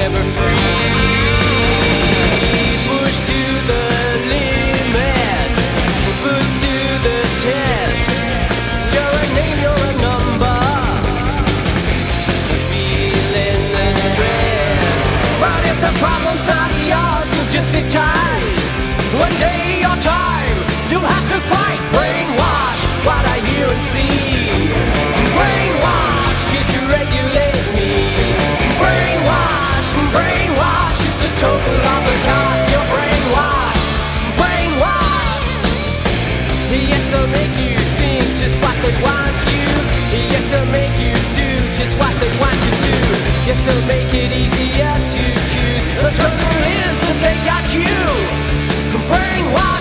never free. Push to the limit, put to the test. You're a name, you're a number, feeling the stress. But if the problem's not yours, you just sit tight. One day your time, you'll have to fight. Brainwash what I hear and see. Brainwash, here to regulate me. Brainwash, brainwash, it's a total of the cost. You're brainwashed, brainwashed. Yes, they'll make you think just what they want you. Yes, they'll make you do just what they want you to. Yes, they'll make it easier to choose. The trouble is that they got you brainwashed.